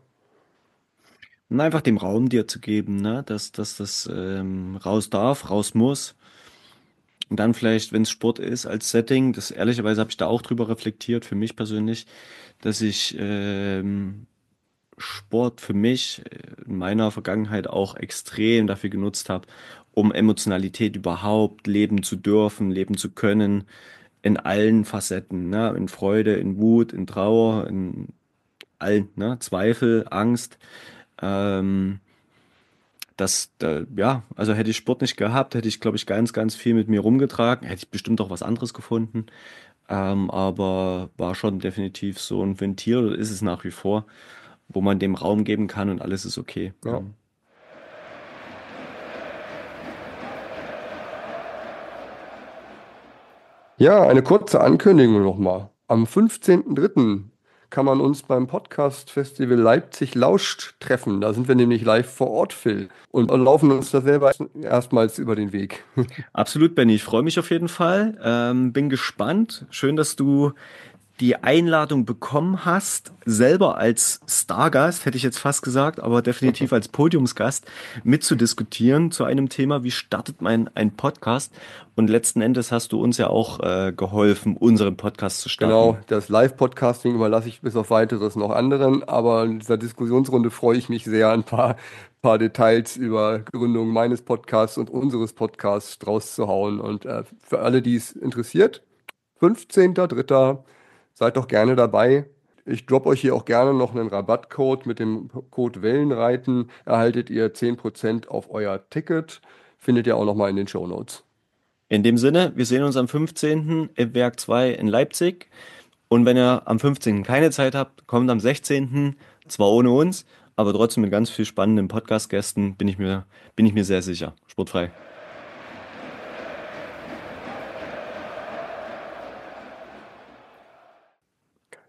A: Und einfach dem Raum dir zu geben, ne? Dass, dass das ähm, raus darf, raus muss. Und dann vielleicht, wenn es Sport ist, als Setting, das ehrlicherweise habe ich da auch drüber reflektiert, für mich persönlich, dass ich ähm, Sport für mich äh, in meiner Vergangenheit auch extrem dafür genutzt habe, um Emotionalität überhaupt leben zu dürfen, leben zu können, in allen Facetten, ne? In Freude, in Wut, in Trauer, in allen, ne? Zweifel, Angst. Ähm, das, äh, ja, also hätte ich Sport nicht gehabt, hätte ich, glaube ich, ganz, ganz viel mit mir rumgetragen, hätte ich bestimmt auch was anderes gefunden. Ähm, aber war schon definitiv so ein Ventil, oder ist es nach wie vor, wo man dem Raum geben kann und alles ist okay.
B: ja.
A: Ähm,
B: Ja, eine kurze Ankündigung nochmal. Am fünfzehnten dritten kann man uns beim Podcast Festival Leipzig Lauscht treffen. Da sind wir nämlich live vor Ort, Phil, und laufen uns da selber erstmals über den Weg.
A: Absolut, Benny. Ich freue mich auf jeden Fall. Ähm, bin gespannt. Schön, dass du die Einladung bekommen hast, selber als Stargast, hätte ich jetzt fast gesagt, aber definitiv als Podiumsgast mitzudiskutieren zu einem Thema, wie startet man einen Podcast? Und letzten Endes hast du uns ja auch äh, geholfen, unseren Podcast zu
B: Genau,
A: starten.
B: das Live-Podcasting überlasse ich bis auf Weiteres noch anderen, aber in dieser Diskussionsrunde freue ich mich sehr, ein paar, paar Details über Gründung meines Podcasts und unseres Podcasts rauszuhauen. Und äh, für alle, die es interessiert, fünfzehnten dritten seid doch gerne dabei. Ich droppe euch hier auch gerne noch einen Rabattcode. Mit dem Code Wellenreiten erhaltet ihr zehn Prozent auf euer Ticket. Findet ihr auch nochmal in den Shownotes.
A: In dem Sinne, wir sehen uns am fünfzehnten im Werk zwei in Leipzig. Und wenn ihr am fünfzehnten keine Zeit habt, kommt am sechzehnten zwar ohne uns, aber trotzdem mit ganz viel spannenden Podcast-Gästen, bin ich mir, bin ich mir sehr sicher. Sportfrei.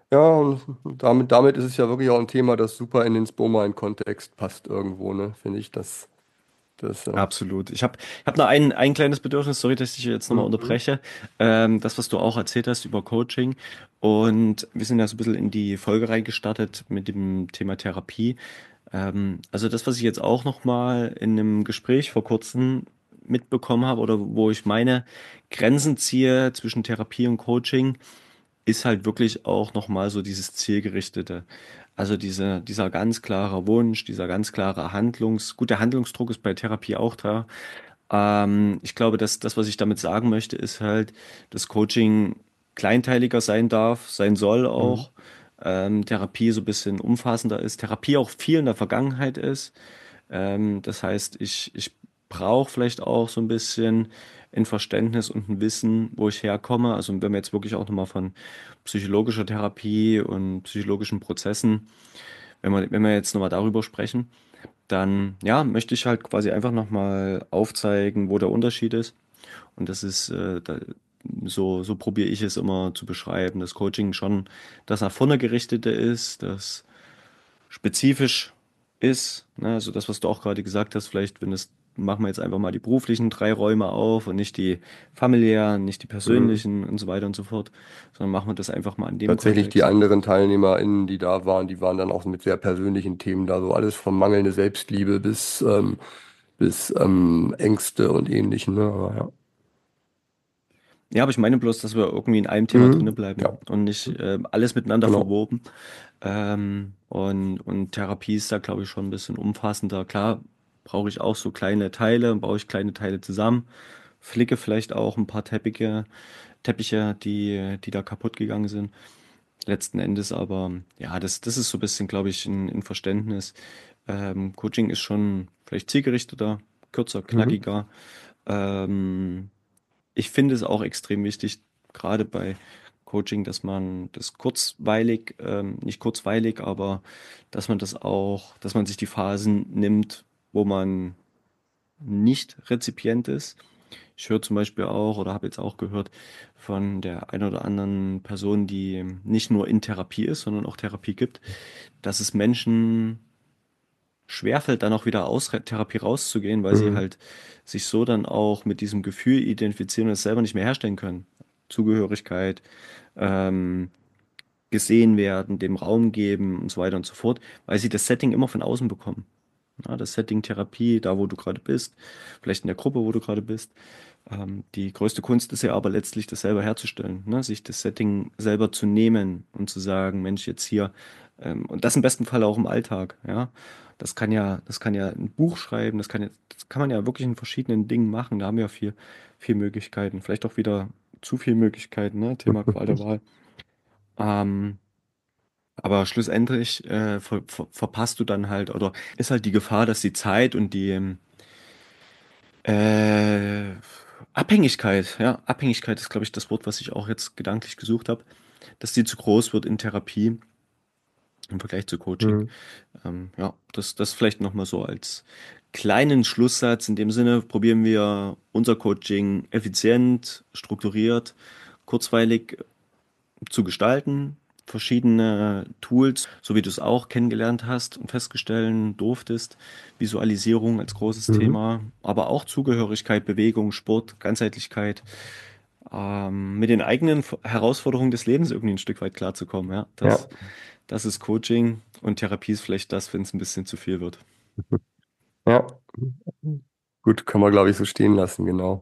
B: Ja, und damit, damit ist es ja wirklich auch ein Thema, das super in den Spoma-Kontext passt irgendwo, ne? Finde ich, dass das. Äh,
A: Absolut. Ich habe ich hab noch ein, ein kleines Bedürfnis, sorry, dass ich dich jetzt nochmal
B: mhm.
A: unterbreche. Ähm, das, was du auch erzählt hast über Coaching. Und wir sind ja so ein bisschen in die Folge reingestartet mit dem Thema Therapie. Ähm, also das, was ich jetzt auch nochmal in einem Gespräch vor kurzem mitbekommen habe oder wo ich meine Grenzen ziehe zwischen Therapie und Coaching, ist halt wirklich auch nochmal so dieses Zielgerichtete. Also diese, dieser ganz klare Wunsch, dieser ganz klare Handlungs, gut, der Handlungsdruck ist bei Therapie auch da. Ähm, ich glaube, dass das, was ich damit sagen möchte, ist halt, dass Coaching kleinteiliger sein darf, sein soll
B: Mhm.
A: auch. Ähm, Therapie so ein bisschen umfassender ist. Therapie auch viel in der Vergangenheit ist. Ähm, das heißt, ich, ich brauche vielleicht auch so ein bisschen ein Verständnis und ein Wissen, wo ich herkomme. Also wenn wir jetzt wirklich auch nochmal von psychologischer Therapie und psychologischen Prozessen, wenn wir, wenn wir jetzt nochmal darüber sprechen, dann ja, möchte ich halt quasi einfach nochmal aufzeigen, wo der Unterschied ist. Und das ist, äh, da, so, so probiere ich es immer zu beschreiben, dass Coaching schon das nach vorne gerichtete ist, das spezifisch ist. Ne? Also das, was du auch gerade gesagt hast, vielleicht, wenn es, machen wir jetzt einfach mal die beruflichen drei Räume auf und nicht die familiären, nicht die
B: Mhm.
A: persönlichen und so weiter und so fort, sondern machen wir das einfach mal in dem
B: Tatsächlich die
A: Kontext.
B: anderen TeilnehmerInnen, die da waren, die waren dann auch mit sehr persönlichen Themen da, so alles von mangelnde Selbstliebe bis, ähm, bis ähm, Ängste und Ähnlichem. Ne? Aber, ja.
A: Ja, aber ich meine bloß, dass wir irgendwie in einem Thema drinne
B: Mhm.
A: bleiben
B: Ja,
A: und nicht äh, alles miteinander
B: genau.
A: verwoben. Ähm, und, und Therapie ist da, glaube ich, schon ein bisschen umfassender. Klar, brauche ich auch so kleine Teile, baue ich kleine Teile zusammen, flicke vielleicht auch ein paar Teppiche, Teppiche, die, die da kaputt gegangen sind. Letzten Endes aber, ja, das, das ist so ein bisschen, glaube ich, ein, ein Verständnis. Ähm, Coaching ist schon vielleicht zielgerichteter, kürzer,
B: Mhm.
A: knackiger. Ähm, Ich finde es auch extrem wichtig, gerade bei Coaching, dass man das kurzweilig, ähm, nicht kurzweilig, aber dass man das auch, dass man sich die Phasen nimmt, wo man nicht Rezipient ist. Ich höre zum Beispiel auch oder habe jetzt auch gehört von der einen oder anderen Person, die nicht nur in Therapie ist, sondern auch Therapie gibt, dass es Menschen schwerfällt, dann auch wieder aus Therapie rauszugehen, weil sie
B: Mhm.
A: halt sich so dann auch mit diesem Gefühl identifizieren und es selber nicht mehr herstellen können. Zugehörigkeit, ähm, gesehen werden, dem Raum geben und so weiter und so fort, weil sie das Setting immer von außen bekommen. Ja, das Setting Therapie, da wo du gerade bist, vielleicht in der Gruppe, wo du gerade bist. Ähm, die größte Kunst ist ja aber letztlich, das selber herzustellen, ne? Sich das Setting selber zu nehmen und zu sagen, Mensch, jetzt hier, ähm, und das im besten Fall auch im Alltag, ja. Das kann ja, das kann ja ein Buch schreiben, das kann ja, das kann man ja wirklich in verschiedenen Dingen machen. Da haben wir ja viel, viel Möglichkeiten. Vielleicht auch wieder zu viel Möglichkeiten, ne? Thema Qual der Wahl. Ähm, aber schlussendlich äh, ver ver verpasst du dann halt, oder ist halt die Gefahr, dass die Zeit und die ähm, äh, Abhängigkeit, ja, Abhängigkeit ist, glaube ich, das Wort, was ich auch jetzt gedanklich gesucht habe, dass die zu groß wird in Therapie im Vergleich zu Coaching.
B: Mhm.
A: Ähm, ja, das, das vielleicht nochmal so als kleinen Schlusssatz. In dem Sinne probieren wir unser Coaching effizient, strukturiert, kurzweilig zu gestalten, verschiedene Tools, so wie du es auch kennengelernt hast und feststellen durftest, Visualisierung als großes
B: Mhm.
A: Thema, aber auch Zugehörigkeit, Bewegung, Sport, Ganzheitlichkeit, ähm, mit den eigenen F- Herausforderungen des Lebens irgendwie ein Stück weit klarzukommen. Ja,
B: Ja,
A: das, das ist Coaching und Therapie ist vielleicht das, wenn es ein bisschen zu viel wird.
B: ja. Gut, kann man, glaube ich, so stehen lassen, genau.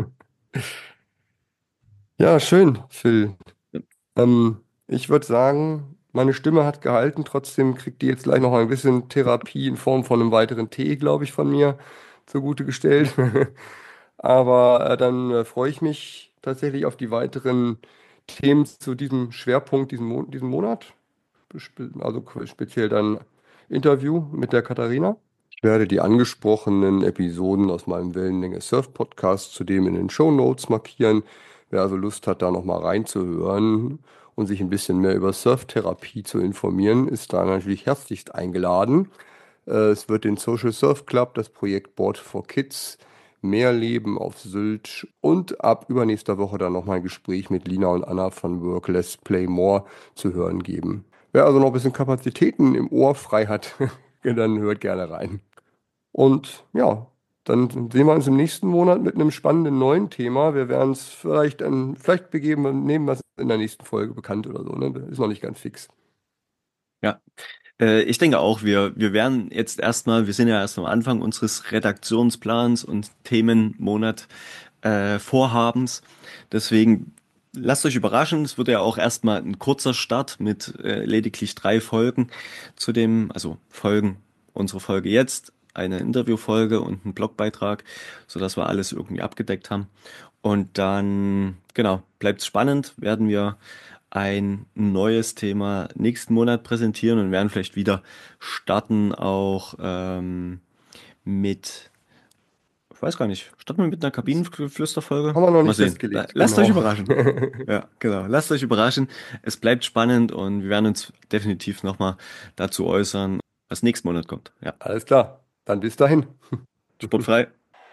B: Ja, schön, Phil. Ähm, ich würde sagen, meine Stimme hat gehalten, trotzdem kriegt die jetzt gleich noch ein bisschen Therapie in Form von einem weiteren Tee, glaube ich, von mir zugute gestellt. Aber äh, dann äh, freue ich mich tatsächlich auf die weiteren Themen zu diesem Schwerpunkt diesen, Mon diesen Monat. Spe- Also speziell dann Interview mit der Katharina. Ich werde die angesprochenen Episoden aus meinem Wellenlänge Surf Podcast zudem in den Show Notes markieren. Wer also Lust hat, da nochmal reinzuhören und sich ein bisschen mehr über Surftherapie zu informieren, ist da natürlich herzlichst eingeladen. Äh, Es wird den Social Surf Club, das Projekt Board for Kids, Meerleben auf Sylt und ab übernächster Woche dann nochmal ein Gespräch mit Lina und Anna von Work Less Play More zu hören geben. Wer also noch ein bisschen Kapazitäten im Ohr frei hat, dann hört gerne rein. Und ja, dann sehen wir uns im nächsten Monat mit einem spannenden neuen Thema. Wir werden es vielleicht, an, vielleicht begeben, nehmen wir es in der nächsten Folge bekannt oder so. Ne? Ist noch nicht ganz fix.
A: Ja, äh, ich denke auch, wir, wir werden jetzt erstmal, wir sind ja erst am Anfang unseres Redaktionsplans und Themenmonat äh, Vorhabens. Deswegen lasst euch überraschen. Es wird ja auch erstmal ein kurzer Start mit äh, lediglich drei Folgen zu dem, also Folgen, unsere Folge jetzt, eine Interviewfolge und einen Blogbeitrag, sodass wir alles irgendwie abgedeckt haben. Und dann, genau, bleibt spannend, werden wir ein neues Thema nächsten Monat präsentieren und werden vielleicht wieder starten auch ähm, mit, ich weiß gar nicht, starten wir mit einer Kabinenflüsterfolge?
B: Haben wir noch nicht
A: Mal sehen.
B: festgelegt.
A: Lasst
B: genau.
A: euch überraschen. Ja, genau. Lasst euch überraschen. Es bleibt spannend und wir werden uns definitiv nochmal dazu äußern, was nächsten Monat kommt. Ja.
B: Alles klar. Dann bis dahin.
A: Sportfrei.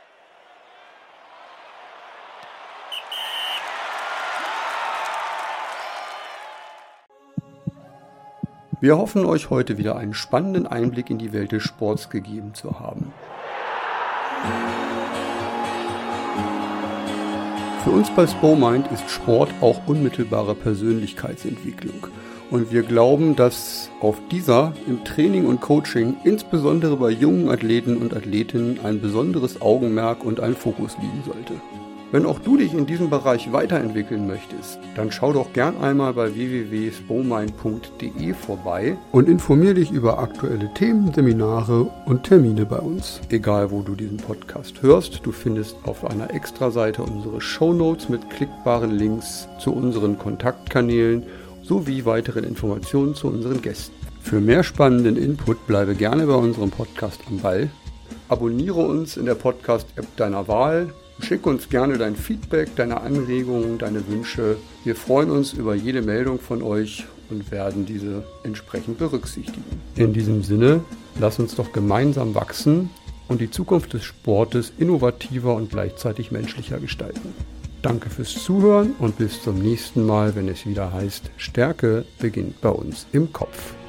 C: Wir hoffen, euch heute wieder einen spannenden Einblick in die Welt des Sports gegeben zu haben. Für uns bei SpoMind ist Sport auch unmittelbare Persönlichkeitsentwicklung. Und wir glauben, dass auf dieser im Training und Coaching, insbesondere bei jungen Athleten und Athletinnen, ein besonderes Augenmerk und ein Fokus liegen sollte. Wenn auch du dich in diesem Bereich weiterentwickeln möchtest, dann schau doch gern einmal bei w w w punkt spomind punkt d e vorbei und informier dich über aktuelle Themen, Seminare und Termine bei uns. Egal, wo du diesen Podcast hörst, du findest auf einer Extraseite unsere Shownotes mit klickbaren Links zu unseren Kontaktkanälen sowie weiteren Informationen zu unseren Gästen. Für mehr spannenden Input bleibe gerne bei unserem Podcast am Ball. Abonniere uns in der Podcast-App deiner Wahl. Schick uns gerne dein Feedback, deine Anregungen, deine Wünsche. Wir freuen uns über jede Meldung von euch und werden diese entsprechend berücksichtigen. In diesem Sinne, lass uns doch gemeinsam wachsen und die Zukunft des Sportes innovativer und gleichzeitig menschlicher gestalten. Danke fürs Zuhören und bis zum nächsten Mal, wenn es wieder heißt, Stärke beginnt bei uns im Kopf.